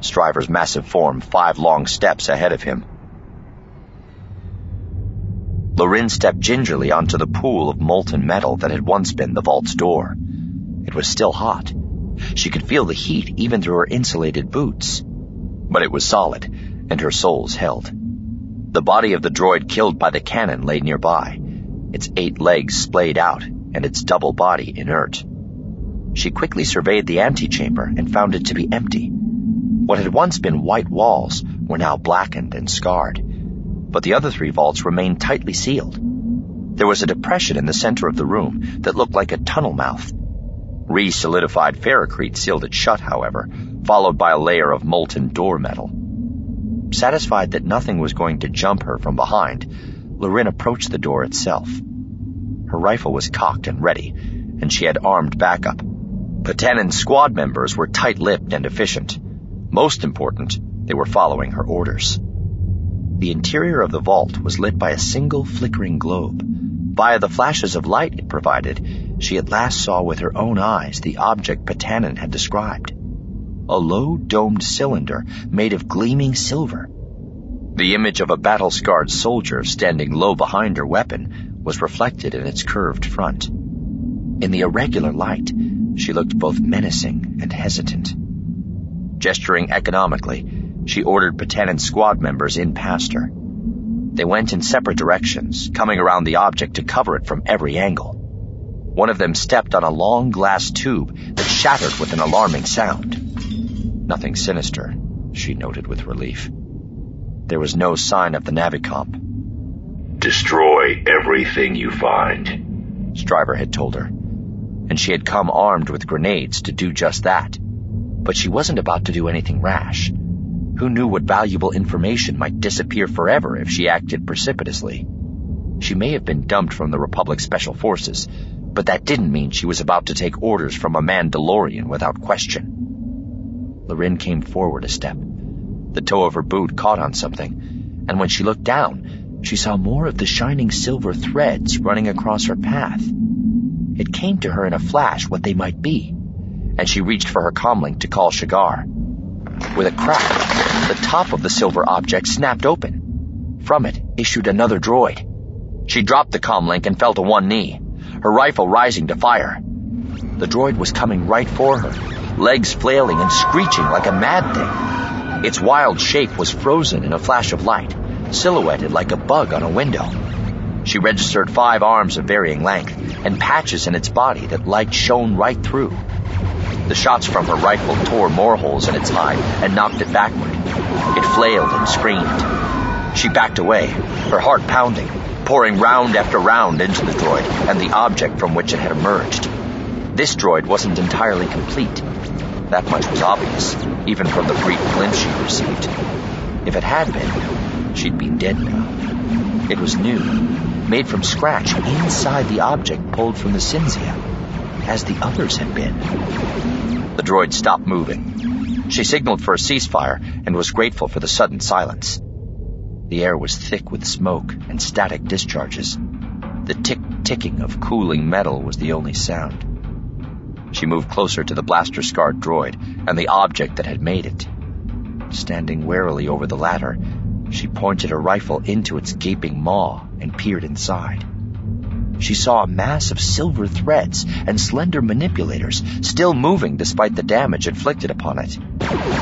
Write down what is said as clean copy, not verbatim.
Stryver's massive form 5 long steps ahead of him. Lorin stepped gingerly onto the pool of molten metal that had once been the vault's door. It was still hot. She could feel the heat even through her insulated boots. But it was solid, and her soles held. The body of the droid killed by the cannon lay nearby, its 8 legs splayed out and its double body inert. She quickly surveyed the antechamber and found it to be empty. What had once been white walls were now blackened and scarred, but the other 3 vaults remained tightly sealed. There was a depression in the center of the room that looked like a tunnel mouth. Re-solidified ferrocrete sealed it shut, however, followed by a layer of molten door metal. Satisfied that nothing was going to jump her from behind, Lorin approached the door itself. Her rifle was cocked and ready, and she had armed backup. Patanan's squad members were tight-lipped and efficient. Most important, they were following her orders. The interior of the vault was lit by a single flickering globe. Via the flashes of light it provided, she at last saw with her own eyes the object Patanan had described. A low domed cylinder made of gleaming silver. The image of a battle-scarred soldier standing low behind her weapon was reflected in its curved front. In the irregular light, she looked both menacing and hesitant. Gesturing economically, she ordered Patanan's squad members in past her. They went in separate directions, coming around the object to cover it from every angle. One of them stepped on a long glass tube that shattered with an alarming sound. Nothing sinister, she noted with relief. There was no sign of the Navicomp. "Destroy everything you find," Stryver had told her, and she had come armed with grenades to do just that. But she wasn't about to do anything rash. Who knew what valuable information might disappear forever if she acted precipitously? She may have been dumped from the Republic Special Forces, but that didn't mean she was about to take orders from a Mandalorian without question. Lorin came forward a step. The toe of her boot caught on something, and when she looked down, she saw more of the shining silver threads running across her path. It came to her in a flash what they might be, and she reached for her comlink to call Shigar. With a crack, the top of the silver object snapped open. From it issued another droid. She dropped the comlink and fell to one knee, her rifle rising to fire. The droid was coming right for her, legs flailing and screeching like a mad thing. Its wild shape was frozen in a flash of light, silhouetted like a bug on a window. She registered 5 arms of varying length and patches in its body that light shone right through. The shots from her rifle tore more holes in its hide and knocked it backward. It flailed and screamed. She backed away, her heart pounding, pouring round after round into the droid and the object from which it had emerged. This droid wasn't entirely complete. That much was obvious, even from the brief glimpse she'd received. If it had been, she'd be dead now. It was new, made from scratch inside the object pulled from the Cinzia, as the others had been. The droid stopped moving. She signaled for a ceasefire and was grateful for the sudden silence. The air was thick with smoke and static discharges. The tick-ticking of cooling metal was the only sound. She moved closer to the blaster-scarred droid and the object that had made it. Standing warily over the latter, she pointed her rifle into its gaping maw and peered inside. She saw a mass of silver threads and slender manipulators still moving despite the damage inflicted upon it.